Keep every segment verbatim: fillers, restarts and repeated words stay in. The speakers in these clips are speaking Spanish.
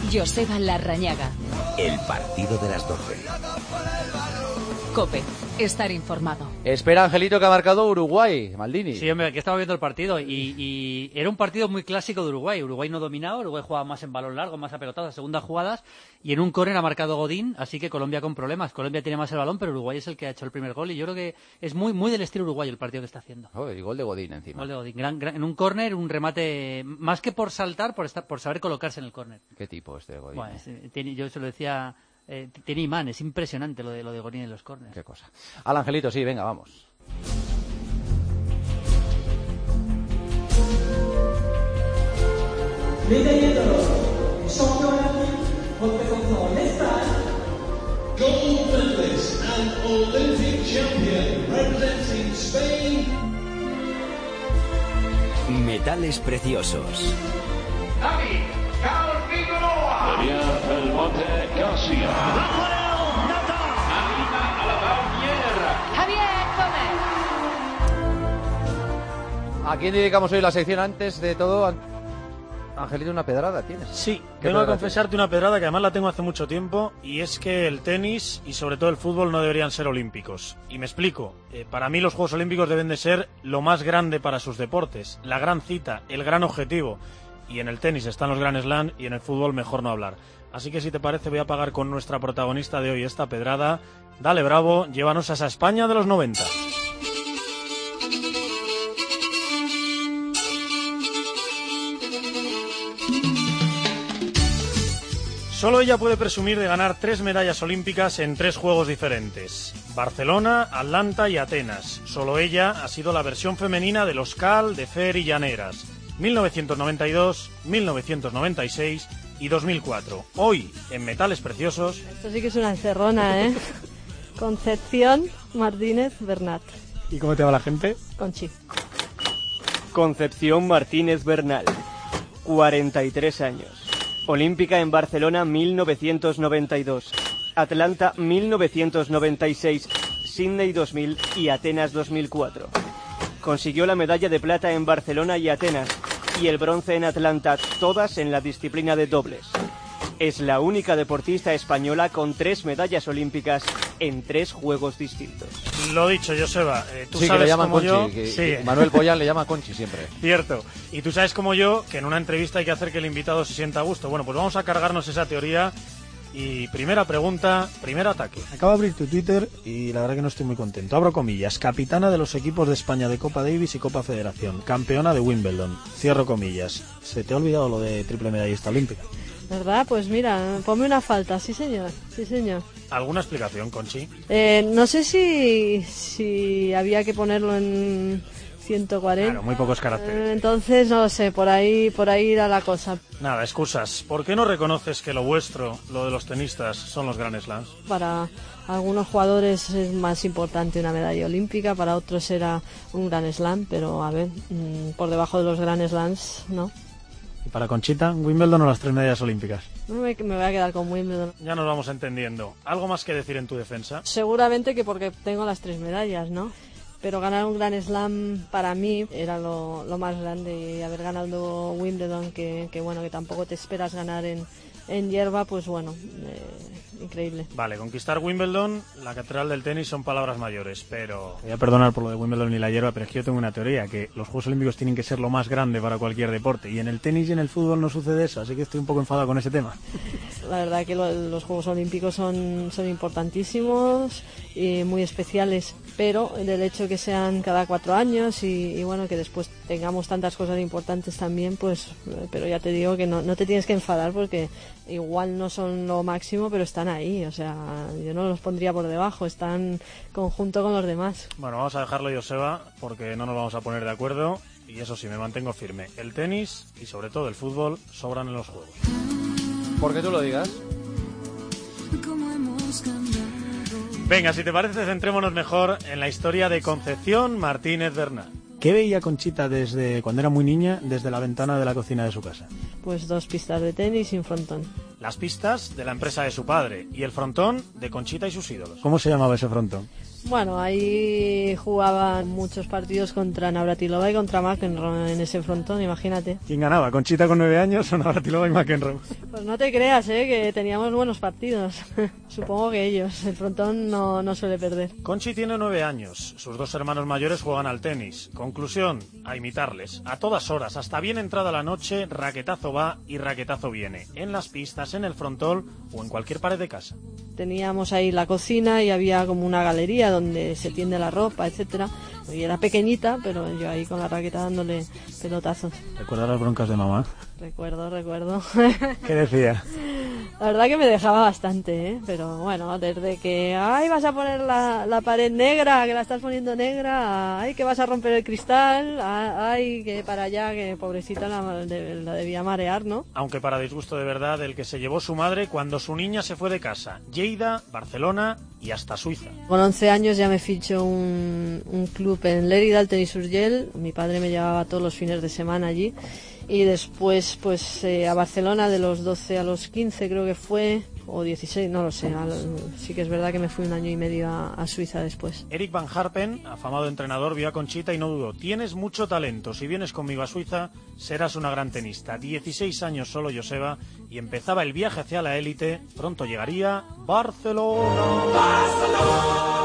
Joseba Larrañaga. El partido de las doce. COPE. Estar informado. Espera, Angelito, que ha marcado Uruguay, Maldini. Sí, hombre, aquí estaba viendo el partido y, y era un partido muy clásico de Uruguay. Uruguay no dominaba, Uruguay jugaba más en balón largo, más apelotado, segundas jugadas, y en un córner ha marcado Godín, así que Colombia con problemas. Colombia tiene más el balón, pero Uruguay es el que ha hecho el primer gol, y yo creo que es muy muy del estilo uruguayo el partido que está haciendo. Oh, y gol de Godín encima. Gol de Godín. Gran, gran, en un córner, un remate, más que por saltar, por estar, por saber colocarse en el córner. ¿Qué tipo este de Godín? Bueno, es, tiene, yo se lo decía... Eh, tiene imán, es impresionante lo de lo de Godín en los córneres. Qué cosa. Al Angelito, sí, venga, vamos. Médaillé d'or, champion olympique, représentant l'Espagne. Gold medalist and Olympic champion representing Spain. Metales preciosos. David Calvinoa. María Belmonte García. Rafael Nadal. Alina Alabamier. Javier Gómez. ¿A quién dedicamos hoy la sección? Antes de todo, Angelito, una pedrada tienes. Sí, vengo a confesarte una pedrada que además la tengo hace mucho tiempo, y es que el tenis y sobre todo el fútbol no deberían ser olímpicos. Y me explico. Eh, para mí los Juegos Olímpicos deben de ser lo más grande para sus deportes, la gran cita, el gran objetivo. Y en el tenis están los Grand Slam y en el fútbol mejor no hablar. Así que si te parece voy a pagar con nuestra protagonista de hoy esta pedrada. Dale, Bravo, llévanos a esa España de los noventa. Solo ella puede presumir de ganar tres medallas olímpicas en tres juegos diferentes: Barcelona, Atlanta y Atenas. Solo ella ha sido la versión femenina de los Cal, de Fer y Llaneras. mil novecientos noventa y dos, mil novecientos noventa y seis y dos mil cuatro. Hoy, en Metales Preciosos... Esto sí que es una encerrona, ¿eh? Concepción Martínez Bernat. ¿Y cómo te va la gente? Conchi. Concepción Martínez Bernal, cuarenta y tres años. Olímpica en Barcelona mil novecientos noventa y dos, Atlanta mil novecientos noventa y seis, Sydney dos mil y Atenas dos mil cuatro. Consiguió la medalla de plata en Barcelona y Atenas y el bronce en Atlanta, todas en la disciplina de dobles. Es la única deportista española con tres medallas olímpicas en tres juegos distintos. Lo dicho, Joseba, eh, tú sí, sabes que le llaman como Conchi, yo... que, sí. que Manuel Pollán le llama Conchi siempre. Cierto. Y tú sabes como yo que en una entrevista hay que hacer que el invitado se sienta a gusto. Bueno, pues vamos a cargarnos esa teoría. Y primera pregunta, primer ataque. Acabo de abrir tu Twitter y la verdad que no estoy muy contento. Abro comillas. Capitana de los equipos de España de Copa Davis y Copa Federación. Campeona de Wimbledon. Cierro comillas. Se te ha olvidado lo de triple medallista olímpica. ¿Verdad? Pues mira, ponme una falta. Sí, señor. Sí, señor. ¿Alguna explicación, Conchi? Eh, no sé si, si había que ponerlo en ciento cuarenta. Claro, muy pocos caracteres. Eh, entonces, no lo sé, por ahí, por ahí irá la cosa. Nada, excusas. ¿Por qué no reconoces que lo vuestro, lo de los tenistas, son los Grand Slams? Para algunos jugadores es más importante una medalla olímpica, para otros será un Grand Slam, pero a ver, mmm, por debajo de los Grand Slams, ¿no? ¿Y para Conchita, Wimbledon o las tres medallas olímpicas? Me, me voy a quedar con Wimbledon. Ya nos vamos entendiendo. ¿Algo más que decir en tu defensa? Seguramente que porque tengo las tres medallas, ¿no? Pero ganar un Grand Slam para mí era lo, lo más grande, y haber ganado Wimbledon, que, que bueno, que tampoco te esperas ganar en, en hierba, pues bueno, eh, increíble. Vale, conquistar Wimbledon, la catedral del tenis, son palabras mayores, pero... Voy a perdonar por lo de Wimbledon y la hierba, pero es que yo tengo una teoría, que los Juegos Olímpicos tienen que ser lo más grande para cualquier deporte, y en el tenis y en el fútbol no sucede eso, así que estoy un poco enfadado con ese tema. La verdad que lo, los Juegos Olímpicos son, son importantísimos y muy especiales, pero del hecho que sean cada cuatro años y, y bueno, que después tengamos tantas cosas importantes también, pues, pero ya te digo que no, no te tienes que enfadar porque igual no son lo máximo, pero están ahí, o sea, yo no los pondría por debajo, están conjunto con los demás. Bueno, vamos a dejarlo, Joseba, porque no nos vamos a poner de acuerdo, y eso sí, me mantengo firme. El tenis y sobre todo el fútbol sobran en los juegos. Porque tú lo digas. Venga, si te parece, centrémonos mejor en la historia de Concepción Martínez Bernal. ¿Qué veía Conchita desde cuando era muy niña desde la ventana de la cocina de su casa? Pues dos pistas de tenis y un frontón. Las pistas de la empresa de su padre y el frontón de Conchita y sus ídolos. ¿Cómo se llamaba ese frontón? Bueno, ahí jugaban muchos partidos contra Navratilova y contra McEnroe en ese frontón, imagínate. ¿Quién ganaba? ¿Conchita con nueve años o Navratilova y McEnroe? Pues no te creas, ¿eh? Que teníamos buenos partidos. Supongo que ellos. El frontón no, no suele perder. Conchi tiene nueve años. Sus dos hermanos mayores juegan al tenis. Conclusión, a imitarles. A todas horas, hasta bien entrada la noche, raquetazo va y raquetazo viene. En las pistas, en el frontón o en cualquier pared de casa. Teníamos ahí la cocina y había como una galería donde se tiende la ropa, etcétera. Y era pequeñita, pero yo ahí con la raqueta dándole pelotazos. ¿Recuerdas las broncas de mamá? Recuerdo, recuerdo. ¿Qué decía? La verdad que me dejaba bastante, ¿eh? Pero bueno, desde que, ay, vas a poner la, la pared negra, que la estás poniendo negra, ay, que vas a romper el cristal, ay, que para allá, que pobrecita la, la debía marear, ¿no? Aunque para disgusto de verdad, el que se llevó su madre cuando su niña se fue de casa. Lleida, Barcelona y hasta Suiza. Con once años ya me fichó un, un club en Lérida, el Tenis Urgell. Mi padre me llevaba todos los fines de semana allí. Y después pues eh, a Barcelona de los doce a los quince creo que fue, o dieciséis, no lo sé. Al, sí que es verdad que me fui un año y medio a, a Suiza después. Eric Van Harpen, afamado entrenador, vio a Conchita y no dudó. Tienes mucho talento, si vienes conmigo a Suiza serás una gran tenista. dieciséis años solo Joseba y empezaba el viaje hacia la élite. Pronto llegaría Barcelona. Barcelona.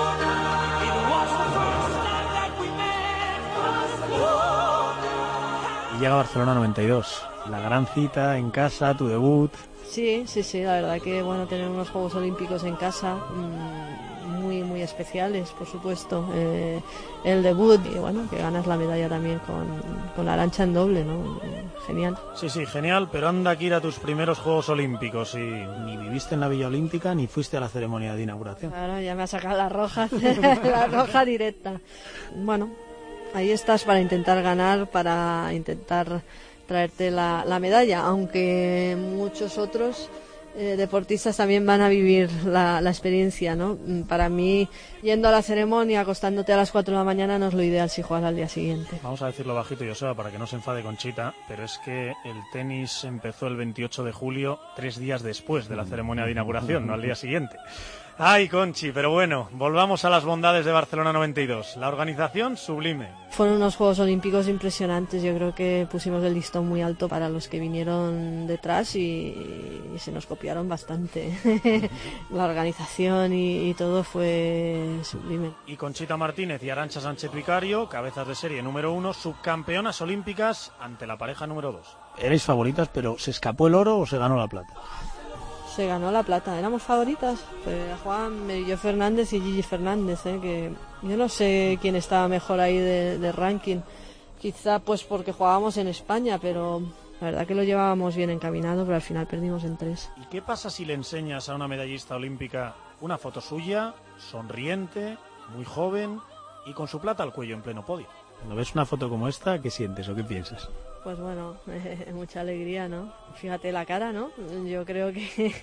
Llega Barcelona noventa y dos, la gran cita en casa, tu debut. Sí, sí, sí, la verdad que bueno, tener unos Juegos Olímpicos en casa, mmm, muy, muy especiales, por supuesto. Eh, el debut y bueno, que ganas la medalla también con, con la Arantxa en doble, ¿no? Genial. Sí, sí, genial, pero anda que ir a tus primeros Juegos Olímpicos y... Ni viviste en la Villa Olímpica ni fuiste a la ceremonia de inauguración. Claro, ya me ha sacado la roja, la roja directa. Bueno, ahí estás para intentar ganar, para intentar traerte la, la medalla, aunque muchos otros eh, deportistas también van a vivir la, la experiencia, ¿no? Para mí, yendo a la ceremonia, acostándote a las cuatro de la mañana, no es lo ideal si juegas al día siguiente. Vamos a decirlo bajito, Joseba, para que no se enfade Conchita, pero es que el tenis empezó el veintiocho de julio, tres días después de la ceremonia de inauguración, no al día siguiente. Ay, Conchi, pero bueno, volvamos a las bondades de Barcelona noventa y dos. La organización, sublime. Fueron unos Juegos Olímpicos impresionantes. Yo creo que pusimos el listón muy alto para los que vinieron detrás y, y se nos copiaron bastante. La organización y, y todo fue sublime. Y Conchita Martínez y Arantxa Sánchez Vicario, cabezas de serie número uno, subcampeonas olímpicas ante la pareja número dos. Erais favoritas, pero ¿se escapó el oro o se ganó la plata? Se ganó la plata, éramos favoritas. Pues Juan Merillo Fernández y Gigi Fernández, ¿eh? Que yo no sé quién estaba mejor ahí de, de ranking. Quizá pues porque jugábamos en España, pero la verdad que lo llevábamos bien encaminado, pero al final perdimos en tres. ¿Y qué pasa si le enseñas a una medallista olímpica una foto suya, sonriente, muy joven y con su plata al cuello en pleno podio? Cuando ves una foto como esta, ¿qué sientes o qué piensas? Pues bueno, eh, mucha alegría, ¿no? Fíjate la cara, ¿no? Yo creo que,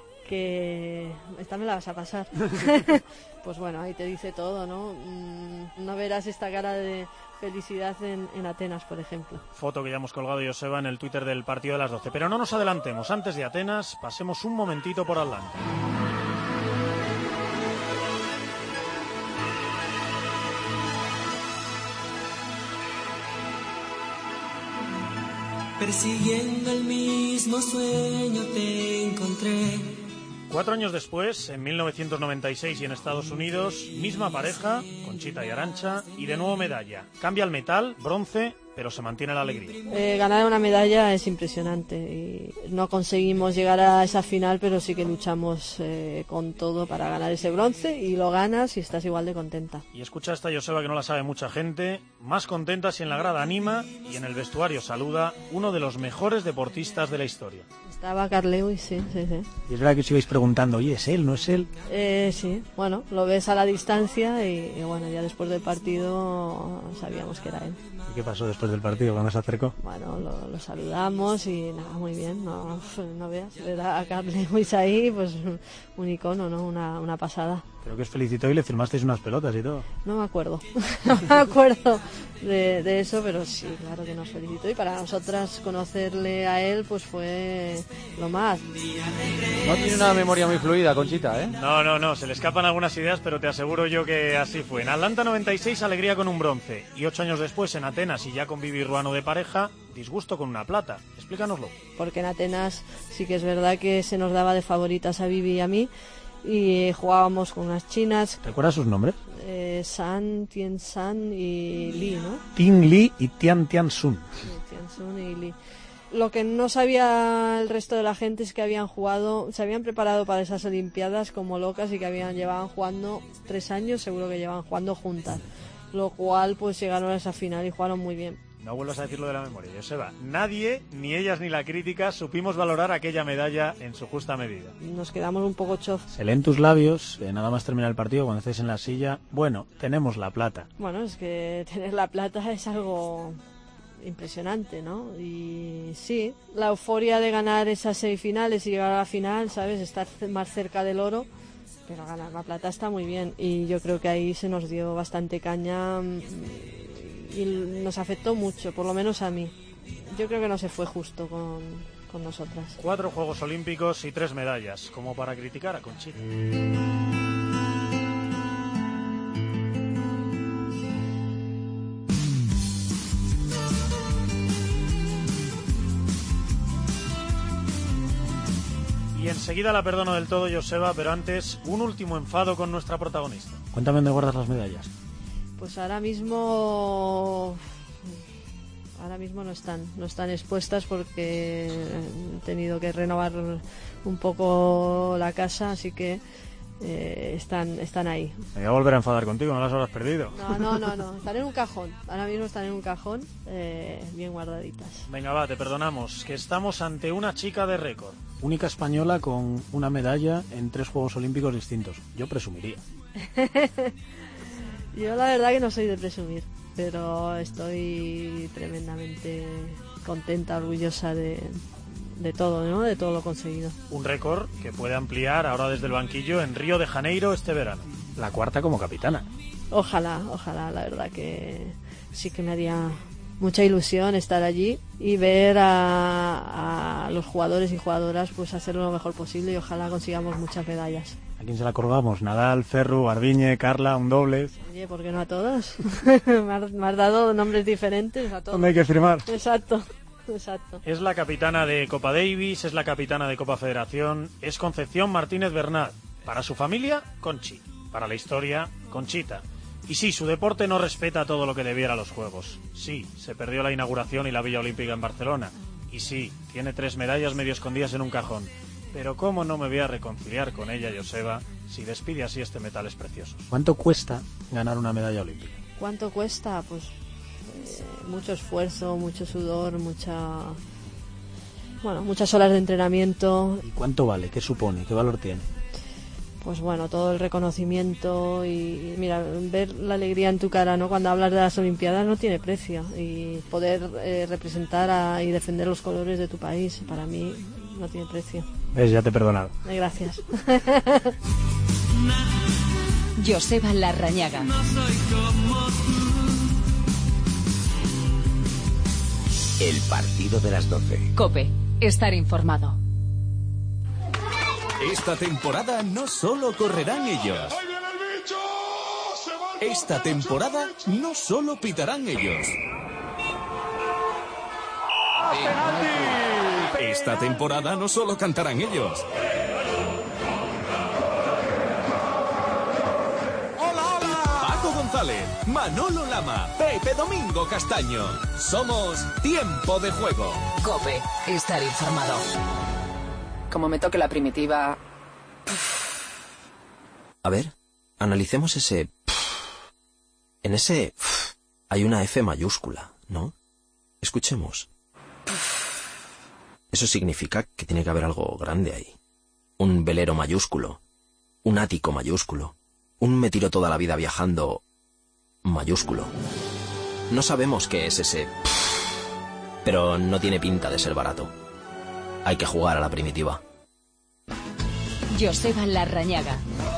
que esta me la vas a pasar. Pues bueno, ahí te dice todo, ¿no? No verás esta cara de felicidad en, en Atenas, por ejemplo. Foto que ya hemos colgado, Joseba, en el Twitter del partido de las doce. Pero no nos adelantemos. Antes de Atenas, pasemos un momentito por Atlanta. Persiguiendo el mismo sueño te encontré. Cuatro años después, en mil novecientos noventa y seis y en Estados Unidos, misma pareja, Conchita y Arantxa, y de nuevo medalla. Cambia el metal, bronce, pero se mantiene la alegría. Eh, ganar una medalla es impresionante y no conseguimos llegar a esa final, pero sí que luchamos eh, con todo para ganar ese bronce y lo ganas y estás igual de contenta. Y escucha esta Joseba que no la sabe mucha gente, más contenta si en la grada anima y en el vestuario saluda uno de los mejores deportistas de la historia. Estaba Carl Lewis, sí, sí, sí. Y es verdad que os ibais preguntando, oye, ¿es él, no es él? Eh, sí, bueno, lo ves a la distancia y, y bueno, ya después del partido sabíamos que era él. ¿Y qué pasó después del partido cuando se acercó? Bueno, lo, lo saludamos y nada, muy bien, no, no veas, ver a Carl Lewis ahí, pues un icono, ¿no? Una, una pasada. Creo que os felicitó y le firmasteis unas pelotas y todo. No me acuerdo, no me acuerdo de, de eso, pero sí, claro que nos felicitó. Y para nosotras conocerle a él, pues fue lo más. No tiene una memoria muy fluida, Conchita, ¿eh? No, no, no, se le escapan algunas ideas, pero te aseguro yo que así fue. En Atlanta noventa y seis, alegría con un bronce. Y ocho años después, en Atenas, y ya con Vivi Ruano de pareja, disgusto con una plata. Explícanoslo. Porque en Atenas sí que es verdad que se nos daba de favoritas a Vivi y a mí. Y jugábamos con unas chinas. ¿Recuerdas sus nombres? Eh, San, Tien San y Li, ¿no? Tin Li y Tian Tian Sun. Sí, Tian Sun y Li. Lo que no sabía el resto de la gente es que habían jugado, se habían preparado para esas Olimpiadas como locas y que habían llevaban jugando tres años, seguro que llevaban jugando juntas. Lo cual, pues llegaron a esa final y jugaron muy bien. No vuelvas a decirlo de la memoria, Joseba. Nadie, ni ellas ni la crítica, supimos valorar aquella medalla en su justa medida. Nos quedamos un poco chof. Se leen tus labios, eh, nada más terminar el partido, cuando estés en la silla. Bueno, tenemos la plata. Bueno, es que tener la plata es algo impresionante, ¿no? Y sí, la euforia de ganar esas semifinales y llegar a la final, ¿sabes? Estar más cerca del oro, pero ganar la plata está muy bien. Y yo creo que ahí se nos dio bastante caña y nos afectó mucho, por lo menos a mí. Yo creo que no se fue justo con, con nosotras. Cuatro Juegos Olímpicos y tres medallas, como para criticar a Conchita. Y enseguida la perdono del todo, Joseba, pero antes, un último enfado con nuestra protagonista. Cuéntame dónde guardas las medallas. Pues ahora mismo ahora mismo no están no están expuestas porque he tenido que renovar un poco la casa, así que eh, están están ahí. Me voy a volver a enfadar contigo, no las habrás perdido. No, no, no, no, están en un cajón. Ahora mismo están en un cajón, eh, bien guardaditas. Venga, va, te perdonamos, que estamos ante una chica de récord. Única española con una medalla en tres Juegos Olímpicos distintos. Yo presumiría. Yo la verdad que no soy de presumir, pero estoy tremendamente contenta, orgullosa de, de todo, ¿no? De todo lo conseguido. Un récord que puede ampliar ahora desde el banquillo en Río de Janeiro este verano. La cuarta como capitana. Ojalá, ojalá, la verdad que sí que me haría mucha ilusión estar allí y ver a, a los jugadores y jugadoras pues hacerlo lo mejor posible y ojalá consigamos muchas medallas. ¿A quién se la colgamos? Nadal, Ferru, Ardiñe, Carla, un doble. Oye, ¿por qué no a todos? me, has, me has dado nombres diferentes a todos. ¿Dónde hay que firmar? Exacto, exacto. Es la capitana de Copa Davis, es la capitana de Copa Federación, es Concepción Martínez Bernat. Para su familia, Conchi. Para la historia, Conchita. Y sí, su deporte no respeta todo lo que debiera a los Juegos. Sí, se perdió la inauguración y la Villa Olímpica en Barcelona. Y sí, tiene tres medallas medio escondidas en un cajón. Pero cómo no me voy a reconciliar con ella, Joseba, si despide así este metales preciosos. ¿Cuánto cuesta ganar una medalla olímpica? ¿Cuánto cuesta? Pues eh, mucho esfuerzo, mucho sudor, mucha... Bueno, muchas horas de entrenamiento. ¿Y cuánto vale? ¿Qué supone? ¿Qué valor tiene? Pues bueno, todo el reconocimiento y, y mira, ver la alegría en tu cara, ¿no? Cuando hablas de las Olimpiadas no tiene precio y poder eh, representar a, y defender los colores de tu país, para mí no tiene precio. ¿Ves? Ya te he perdonado. Eh, gracias. Joseba Larrañaga. No soy como tú. El partido de las doce. COPE. Estar informado. Esta temporada no solo correrán ellos. Esta temporada no solo pitarán ellos. Esta temporada no solo cantarán ellos. Paco González, Manolo Lama, Pepe Domingo Castaño. Somos Tiempo de Juego. COPE. Estar informado. Como me toque la primitiva... A ver, analicemos ese... En ese... hay una F mayúscula, ¿no? Escuchemos. Eso significa que tiene que haber algo grande ahí. Un velero mayúsculo. Un ático mayúsculo. Un me tiro toda la vida viajando... mayúsculo. No sabemos qué es ese... pero no tiene pinta de ser barato. Hay que jugar a la primitiva. Joseba Larrañaga.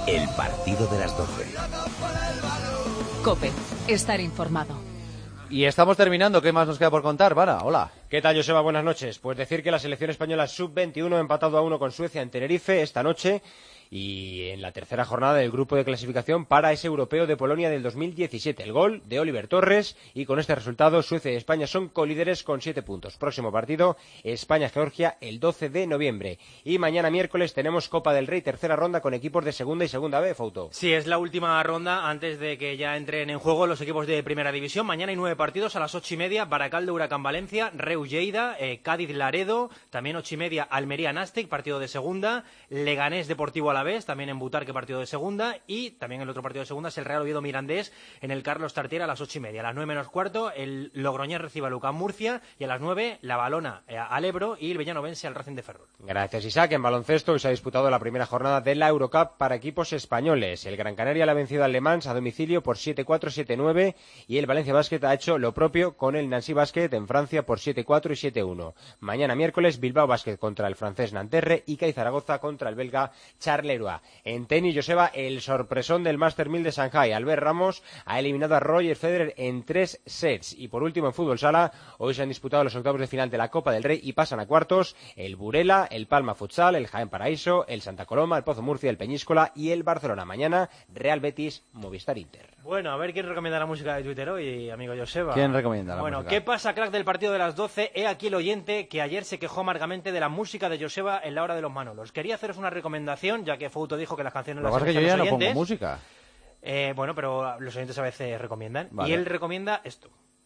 El partido de las doce. COPE. Estar informado. Y estamos terminando. ¿Qué más nos queda por contar, Vara? Hola. ¿Qué tal, Joseba? Buenas noches. Pues decir que la selección española sub veintiuno ha empatado a uno con Suecia en Tenerife esta noche y en la tercera jornada del grupo de clasificación para ese europeo de Polonia del dos mil diecisiete. El gol de Oliver Torres y con este resultado Suecia y España son colíderes con siete puntos. Próximo partido, España-Georgia el doce de noviembre. Y mañana miércoles tenemos Copa del Rey, tercera ronda con equipos de segunda y segunda B, Fouto. Sí, es la última ronda antes de que ya entren en juego los equipos de primera división. Mañana hay nueve partidos a las ocho y media. Baracaldo, Huracán Valencia, Reus Lleida, eh, Cádiz Laredo, también ocho y media Almería Nàstic, partido de segunda, Leganés Deportivo Alavés, también en Butarque, partido de segunda, y también el otro partido de segunda es el Real Oviedo Mirandés en el Carlos Tartiere a las ocho y media. A las nueve menos cuarto el Logroñés recibe a Lucán Murcia y a las nueve la Valona eh, al Ebro y el Villanovense al Racing de Ferrol. Gracias, Isaac. En baloncesto hoy se ha disputado la primera jornada de la Eurocup para equipos españoles. El Gran Canaria le ha vencido al Le Mans a domicilio por siete cuatro, siete nueve y el Valencia Basket ha hecho lo propio con el Nancy Basket en Francia por siete cuatro y siete uno. Mañana miércoles Bilbao Basket contra el francés Nanterre y Cádiz Zaragoza contra el belga Charleroi. En tenis, Joseba, el sorpresón del Master mil de Shanghai. Albert Ramos ha eliminado a Roger Federer en tres sets. Y por último, en fútbol sala, hoy se han disputado los octavos de final de la Copa del Rey y pasan a cuartos el Burela, el Palma Futsal, el Jaén Paraíso, el Santa Coloma, el Pozo Murcia, el Peñíscola y el Barcelona. Mañana, Real Betis, Movistar Inter. Bueno, a ver quién recomienda la música de Twitter hoy, amigo Joseba. ¿Quién recomienda la bueno, música? ¿Qué pasa, crack del partido de las doce? He aquí el oyente que ayer se quejó amargamente de la música de Joseba en la hora de los Manolos. Quería haceros una recomendación, ya que Fouto dijo que las canciones Lo las que pasa es que yo ya no pongo música. Eh, bueno, pero los oyentes a veces recomiendan. Vale. Y él recomienda esto.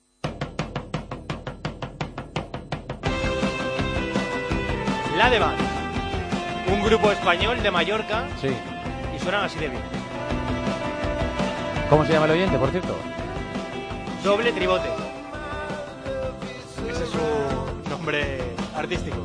La de Band, un grupo español de Mallorca. Sí. Y suenan así de bien. ¿Cómo se llama el oyente, por cierto? Doble Tribote. Ese es su nombre artístico.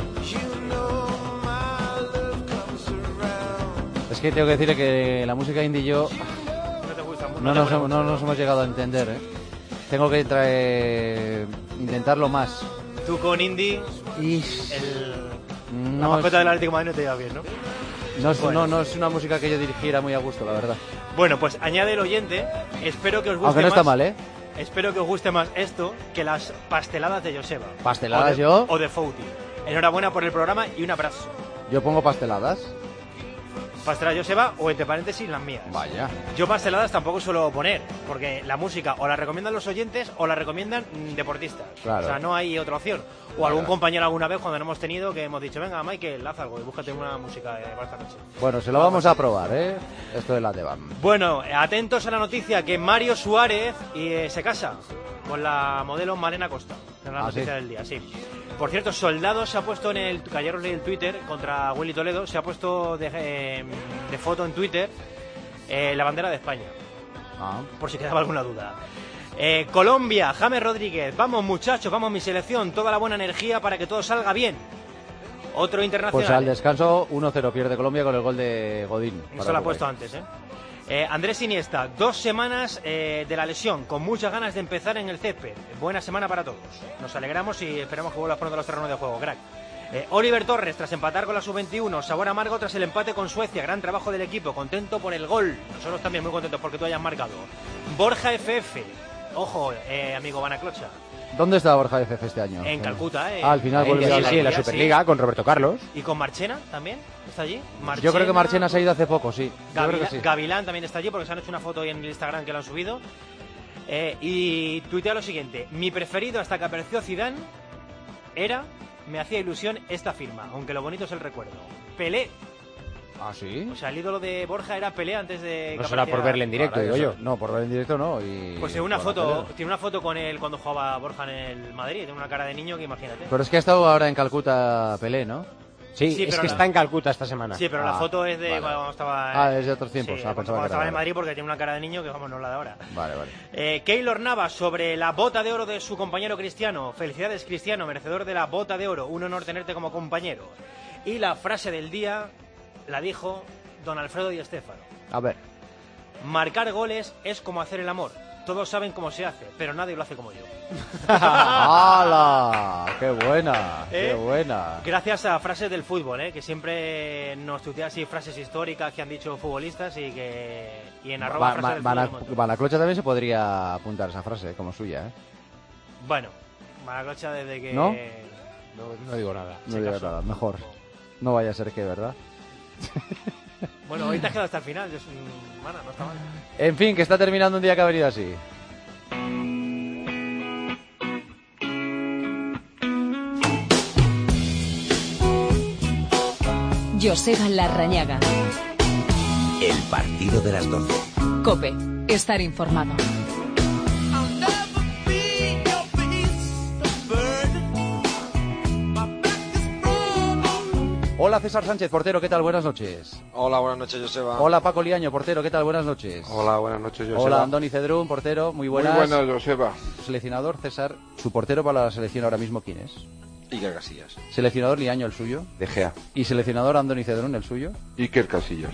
Es que tengo que decirle que la música indie y yo No te gusta mucho. no nos, hemos- no nos hemos llegado a entender, ¿eh? Tengo que traer, intentarlo más. Tú con Indy, y el, no la mascota es- del Atlético de Madrid no te lleva bien, ¿no? No es, Bueno. no, no es una música que yo dirigiera muy a gusto, la verdad. Bueno, pues añade el oyente. Espero que os guste Aunque no más. está mal, ¿eh? Espero que os guste más esto que las pasteladas de Joseba. ¿Pasteladas o de, yo? O de Fouti. Enhorabuena por el programa y un abrazo. Yo pongo pasteladas. Pasteladas Joseba o entre paréntesis las mías. Vaya. Yo pasteladas tampoco suelo poner, porque la música o la recomiendan los oyentes o la recomiendan mm, deportistas. Claro. O sea, no hay otra opción. O Claro. algún compañero alguna vez cuando no hemos tenido que hemos dicho, venga, Michael, haz algo y búscate una música eh, para esta noche. Bueno, se lo vamos a probar, ¿eh? Esto de la Devan. Bueno, atentos a la noticia que Mario Suárez eh, se casa con la modelo Malena Costa. Es la ¿Ah, noticia sí? del día, sí. Por cierto, Soldado se ha puesto en el... que ayer os leí el Twitter contra Willy Toledo. Se ha puesto de, eh, de foto en Twitter eh, la bandera de España. Ah. Por si quedaba alguna duda. Eh, Colombia, James Rodríguez. Vamos, muchachos, vamos, mi selección. Toda la buena energía para que todo salga bien. Otro internacional. Pues al descanso uno cero pierde Colombia con el gol de Godín. Eso para lo ha Uruguay. puesto antes, ¿eh? Eh, Andrés Iniesta, dos semanas eh, de la lesión, con muchas ganas de empezar en el césped. Buena semana para todos. Nos alegramos y esperamos que vuelvas pronto a los terrenos de juego, crack. Eh, Oliver Torres, tras empatar con la sub veintiuno, sabor amargo tras el empate con Suecia, gran trabajo del equipo, contento por el gol. Nosotros también muy contentos porque tú hayas marcado. Borja F F, ojo, eh, amigo Banaclocha. ¿Dónde está Borja F F este año? En Calcuta, ¿eh? Ah, al final Ahí, vuelve sí, a sí, en la Superliga con Roberto Carlos. ¿Y con Marchena también? ¿Está allí? Yo creo que Marchena se ha ido hace poco, sí. Yo creo que Gavilán, sí. Gavilán también está allí porque se han hecho una foto hoy en el Instagram que lo han subido. Eh, y tuitea lo siguiente: mi preferido hasta que apareció Zidane era, me hacía ilusión esta firma, aunque lo bonito es el recuerdo. Pelé. ¿Ah, sí? O sea, el ídolo de Borja era Pelé antes de... No que será por apareciera- verle en directo, digo yo. No, por ver en directo no. Y Pues tiene una con foto, la tele. tiene una foto con él cuando jugaba Borja en el Madrid, tiene una cara de niño que imagínate. Pero es que ha estado ahora en Calcuta Pelé, ¿no? Sí, Sí, es pero que la- está en Calcuta esta semana. Sí, pero la Ah, foto es de vale. cuando estaba... Ah, es de otros tiempos. Sí, Ah, cuando pensaba que estaba era en ahora. Madrid porque tiene una cara de niño que vamos, no la de ahora. Vale, vale. Eh, Keylor Navas sobre la bota de oro de su compañero Cristiano. Felicidades, Cristiano, merecedor de la bota de oro. Un honor tenerte como compañero. Y la frase del día la dijo don Alfredo Di Stéfano. A ver. Marcar goles es como hacer el amor. todos saben cómo se hace, pero nadie lo hace como yo. ¡Hala! ¡Qué buena! ¿Eh? ¡Qué buena! Gracias a frases del fútbol, ¿eh? Que siempre nos tuitea así frases históricas que han dicho futbolistas y que y en arroba Ma- frases ma- del Mana- fútbol. Manaclocha también se podría apuntar esa frase, ¿eh? Como suya, ¿eh? Bueno, Manaclocha desde que... ¿No? No, no digo nada. No digo nada, mejor. No vaya a ser que, ¿verdad? Bueno, hoy te has quedado hasta el final, es un... Mana, no está mal. En fin, que está terminando un día que ha venido así. Joseba Larrañaga. El partido de las doce. Cope, estar informado. Hola César Sánchez, portero, ¿qué tal? Buenas noches. Hola, buenas noches, Joseba. Hola Paco Liaño, portero, ¿qué tal? Buenas noches. Hola, buenas noches, Joseba. Hola Andoni Cedrún, portero, muy buenas. Muy buenas, Joseba. Seleccionador César, su portero para la selección ahora mismo, ¿quién es? Iker Casillas. Seleccionador Liaño, el suyo. De Gea. Y seleccionador Andoni Cedrún, el suyo. Iker Casillas.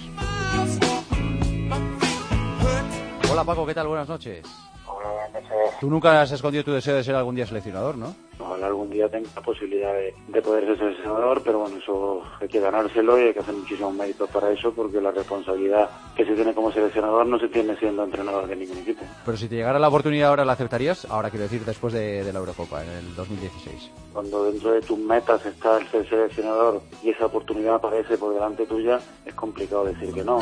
Hola Paco, ¿qué tal? Buenas noches. Hola, buenas noches. Tú nunca has escondido tu deseo de ser algún día seleccionador, ¿no? Ojalá algún día tenga la posibilidad de, de poder ser seleccionador, pero bueno, eso hay que ganárselo y hay que hacer muchísimos méritos para eso, porque la responsabilidad que se tiene como seleccionador no se tiene siendo entrenador de ningún equipo. Pero si te llegara la oportunidad ahora, ¿la aceptarías? Ahora quiero decir, después de, de la Eurocopa, en el dos mil dieciséis. Cuando dentro de tus metas está el ser seleccionador y esa oportunidad aparece por delante tuya, es complicado decir que no.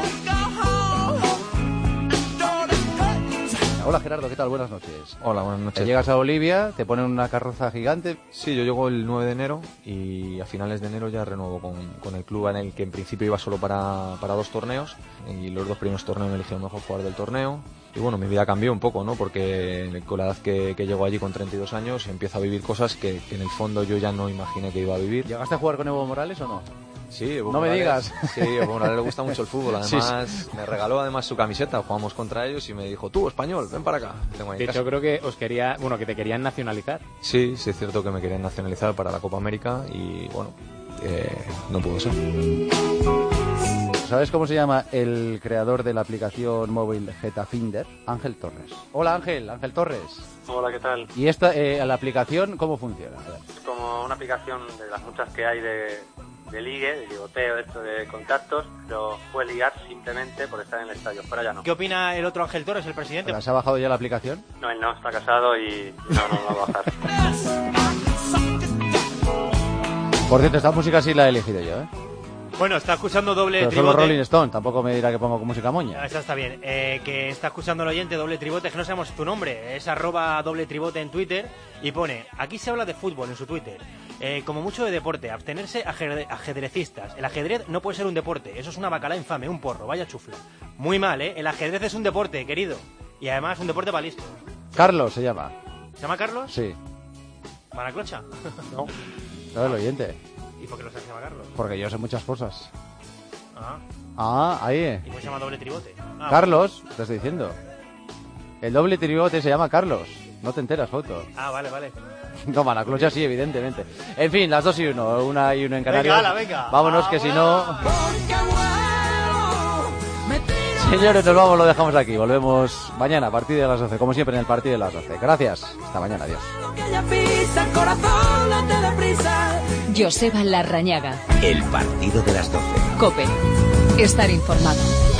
Hola Gerardo, ¿qué tal? Buenas noches. Hola, buenas noches. Llegas a Bolivia, te ponen una carroza gigante. Sí, yo llego el nueve de enero y a finales de enero ya renuevo con, con el club en el que en principio iba solo para, para dos torneos y los dos primeros torneos me eligieron mejor jugador del torneo. Y bueno, mi vida cambió un poco, ¿no? Porque con la edad que, que llego allí con treinta y dos años empiezo a vivir cosas que, que en el fondo yo ya no imaginé que iba a vivir. ¿Llegaste a jugar con Evo Morales o no? Sí, Evo no Morales, me digas. Sí, Evo Morales le gusta mucho el fútbol. Además, Sí, sí. me regaló además su camiseta. Jugamos contra ellos y me dijo, tú, español, ven para acá. Tengo ahí De en hecho, casa. creo que os quería, bueno, que te querían nacionalizar. Sí, sí es cierto que me querían nacionalizar para la Copa América y bueno, eh, no pudo ser. ¿Sabes cómo se llama el creador de la aplicación móvil Getafinder? Ángel Torres. Hola Ángel, Ángel Torres. Hola, ¿qué tal? ¿Y esta, eh, la aplicación cómo funciona? A ver. Es como una aplicación de las muchas que hay de, de ligue, de ligoteo, esto de contactos, pero puedes ligar simplemente por estar en el estadio, fuera ya no. ¿Qué opina el otro Ángel Torres, el presidente? ¿Se ha bajado ya la aplicación? No, él no, está casado y no, no, no va a bajar. Por cierto, esta música sí la he elegido yo, ¿eh? Bueno, está escuchando doble Pero solo tribote. Rolling Stone, tampoco me dirá que pongo música moña. Esa está bien. Eh, que está escuchando el oyente doble tribote, que no sabemos tu nombre, es arroba doble tribote en Twitter y pone, aquí se habla de fútbol en su Twitter, eh, como mucho de deporte, abstenerse ajedre- ajedrecistas. El ajedrez no puede ser un deporte, eso es una bacala infame, un porro, vaya chufla. Muy mal, ¿eh? El ajedrez es un deporte, querido. Y además un deporte para listo. Carlos se llama. ¿Se llama Carlos? Sí. ¿Manaclocha? No. No, el oyente. ¿Y por qué no se llama Carlos? Porque yo sé muchas cosas. Ah. Ah, ahí. eh. ¿Y cómo se llama doble tribote? Ah, Carlos, te estoy diciendo. El doble tribote se llama Carlos. No te enteras, foto. Ah, vale, vale. No, Manaclocha sí, evidentemente. En fin, las dos y uno. Una y uno en Canarias. Venga, ala, venga. Vámonos, que si no... Señores, nos vamos, lo dejamos aquí. Volvemos mañana a partir de las doce. Como siempre en el partido de las doce. Gracias. Hasta mañana. Adiós. Joseba Larrañaga. El partido de las doce. Cope, estar informado.